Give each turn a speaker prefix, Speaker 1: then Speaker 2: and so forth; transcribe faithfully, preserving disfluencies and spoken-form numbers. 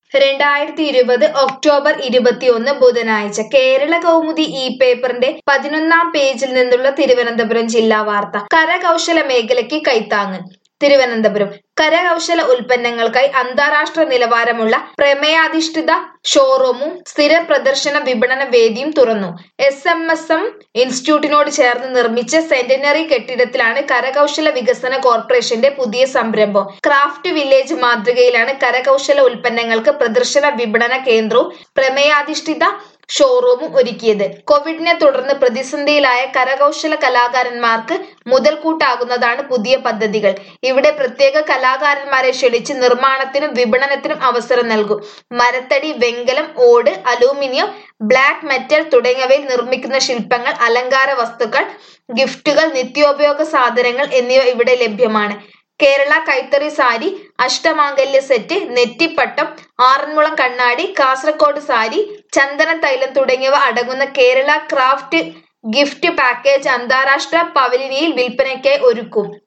Speaker 1: രണ്ടായിരത്തി ഇരുപത് ഒക്ടോബർ ഇരുപത്തിയൊന്ന് ബുധനാഴ്ച കേരള കൗമുദി ഇ പേപ്പറിന്റെ പതിനൊന്നാം പേജിൽ നിന്നുള്ള തിരുവനന്തപുരം ജില്ലാ വാർത്ത. കരകൗശല മേഖലയ്ക്ക് കൈത്താങ്ങ്. തിരുവനന്തപുരം കരകൗശല ഉൽപ്പന്നങ്ങൾക്കായി അന്താരാഷ്ട്ര നിലവാരമുള്ള പ്രമേയാധിഷ്ഠിത ഷോറൂമും സ്ഥിര പ്രദർശന വിപണന വേദിയും തുറന്നു. എസ് എം എസ് എം ഇൻസ്റ്റിറ്റ്യൂട്ടിനോട് ചേർന്ന് നിർമ്മിച്ച സെന്റിനറി കെട്ടിടത്തിലാണ് കരകൗശല വികസന കോർപ്പറേഷന്റെ പുതിയ സംരംഭം. ക്രാഫ്റ്റ് വില്ലേജ് മാതൃകയിലാണ് കരകൗശല ഉൽപ്പന്നങ്ങൾക്ക് പ്രദർശന വിപണന കേന്ദ്രവും പ്രമേയാധിഷ്ഠിത ഷോറൂമും ഒരുക്കിയത്. കോവിഡിനെ തുടർന്ന് പ്രതിസന്ധിയിലായ കരകൗശല കലാകാരന്മാർക്ക് മുതൽക്കൂട്ടാകുന്നതാണ് പുതിയ പദ്ധതികൾ. ഇവിടെ പ്രത്യേക കലാകാരന്മാരെ ക്ഷണിച്ച് നിർമ്മാണത്തിനും വിപണനത്തിനും അവസരം നൽകും. മരത്തടി, വെങ്കലം, ഓട്, അലൂമിനിയം, ബ്ലാക്ക് മെറ്റൽ തുടങ്ങിയവയിൽ നിർമ്മിക്കുന്ന ശില്പങ്ങൾ, അലങ്കാര വസ്തുക്കൾ, ഗിഫ്റ്റുകൾ, നിത്യോപയോഗ സാധനങ്ങൾ എന്നിവ ഇവിടെ ലഭ്യമാണ്. കേരള കൈത്തറി സാരി, അഷ്ടമാംഗല്യ സെറ്റ്, നെറ്റിപ്പട്ടം, ആറന്മുളം കണ്ണാടി, കാസർകോട് സാരി, ചന്ദന തൈലം തുടങ്ങിയവ അടങ്ങുന്ന കേരള ക്രാഫ്റ്റ് ഗിഫ്റ്റ് പാക്കേജ് അന്താരാഷ്ട്ര പവലിയനിൽ വിൽപ്പനയ്ക്കായി ഒരുക്കും.